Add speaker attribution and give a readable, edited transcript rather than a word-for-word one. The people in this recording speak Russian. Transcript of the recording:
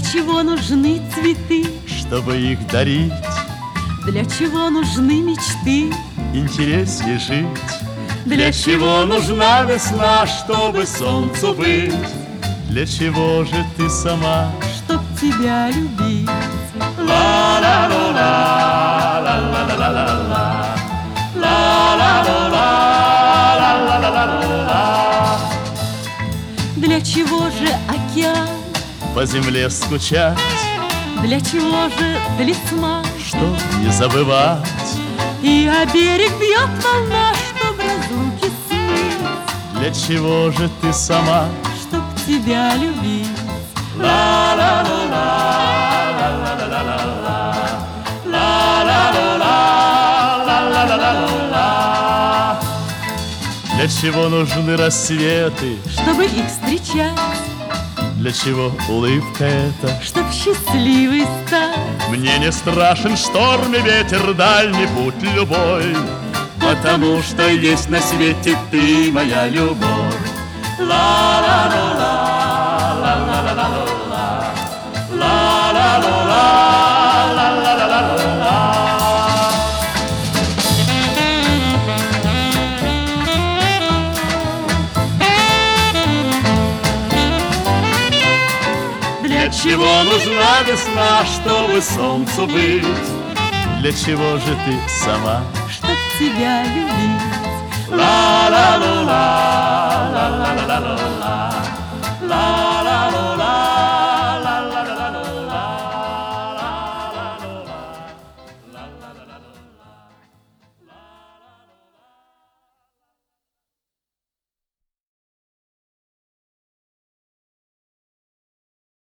Speaker 1: чего нужны цветы?
Speaker 2: Чтобы их дарить,
Speaker 1: Для чего нужны мечты?
Speaker 2: интереснее жить.
Speaker 1: Для чего
Speaker 2: нужна весна, чтобы солнцу быть? Для чего же ты сама?
Speaker 1: Чтоб тебя любить. Для чего же океан?
Speaker 2: По земле скучать,
Speaker 1: Для чего же талисман?
Speaker 2: чтоб не забывать.
Speaker 1: И о берег бьет волна, чтоб разлуки смыть,
Speaker 2: Для чего же ты сама?
Speaker 1: чтоб тебя любить.
Speaker 2: Для чего нужны рассветы?
Speaker 1: Чтобы их встречать,
Speaker 2: Для чего улыбка эта?
Speaker 1: чтоб счастливый стать.
Speaker 2: Мне не страшен шторм и ветер, дальний путь любой, потому что есть на свете ты, моя любовь. Для чего нужна весна, чтобы солнцу быть? Для чего же ты сама?
Speaker 1: Чтоб тебя любить.
Speaker 2: La la la la la la la la la la.